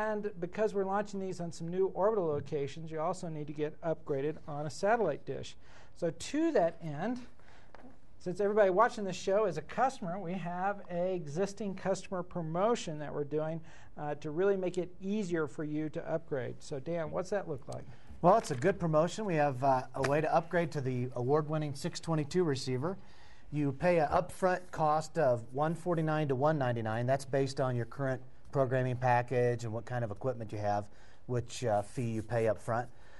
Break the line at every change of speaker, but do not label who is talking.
And because we're launching these on some new orbital locations, you also need to get upgraded on a satellite dish. So to that end, since everybody watching this show is a customer, we have an existing customer promotion that we're doing to really make it easier for you to upgrade. So Dan, what's that look like?
Well, it's a good promotion. We have a way to upgrade to the award-winning 622 receiver. You pay an upfront cost of $149 to $199. That's based on your current programming package and what kind of equipment you have, which fee you pay up front.